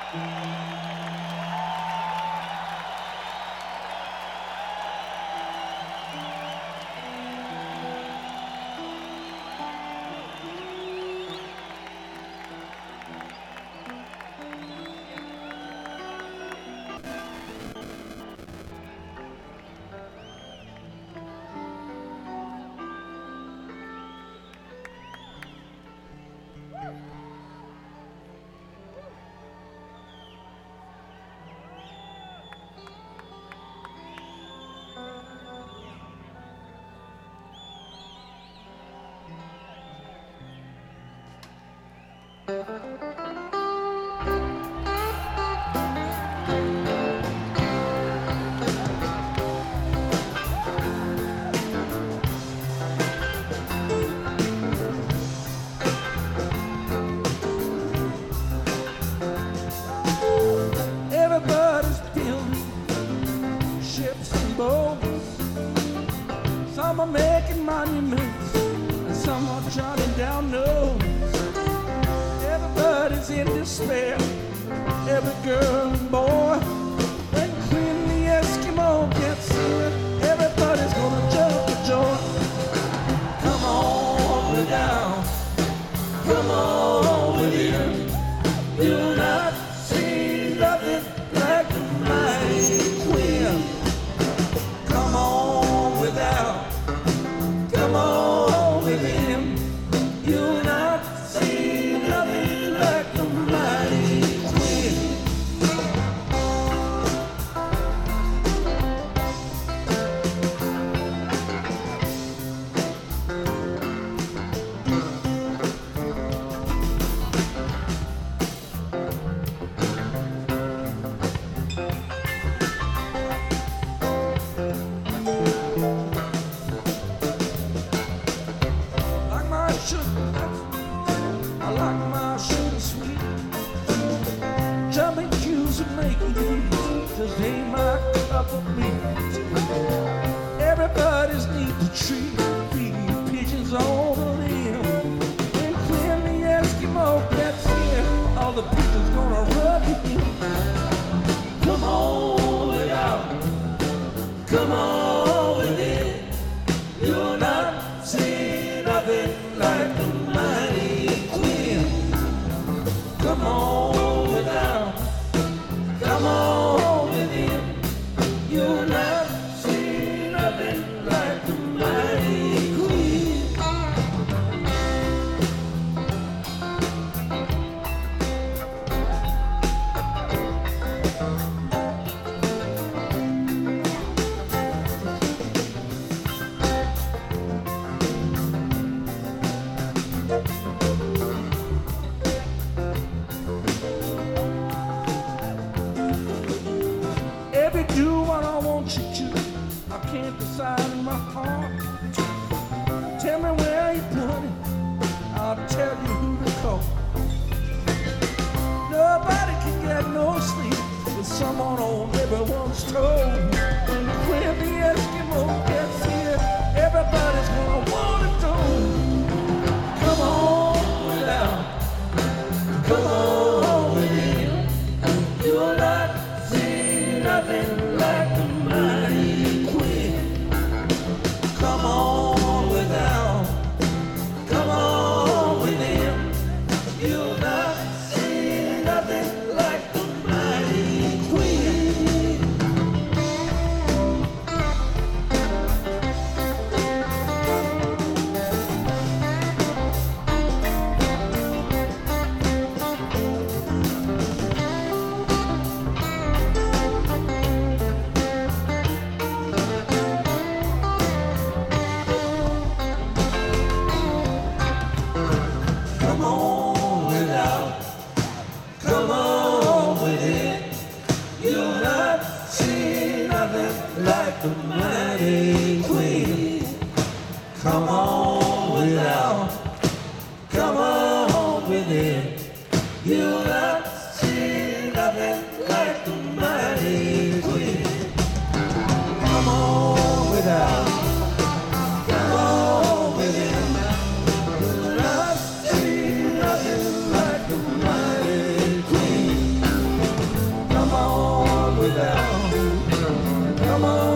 Everybody's building ships and boats. Some are making monuments and some are jotting down notes. Everybody's in despair, every girl and boy. When the Eskimo gets here, everybody's gonna jump for joy. Come on down, come on in. You'll not see nothing like the mighty Queen. Come on without, come on with him. You'll not see nothing like the mighty Queen. I like my sugar sweet. Jumping Jews and making these just ain't my cup of meat. Everybody's need to treat, feeding pigeons on the limb. When the Eskimo gets here, all the pigeons gonna rub him. Come on without, come on with it. You'll not see nothing like the mighty Queen. Come on without, come on with him. You'll not see nothing like the mighty Queen. Every do what I want you to. I can't decide in my heart. Tell me where you put it. I'll tell you who to call. Nobody can get no sleep with someone on everyone's toes. When the Eskimo gets here, everybody's gonna want to do. Come on without, come on with him. You'll not see nothing like the mighty Queen. Come on without, come on with him. You'll not see nothing like the mighty Queen. Come on without, come on with it. You'll not see nothing like the mighty Queen. Come on without, come on with it. You'll not see nothing like the mighty Queen. Come on without, come on with it. You'll not see nothing like the mighty Queen. down. Come on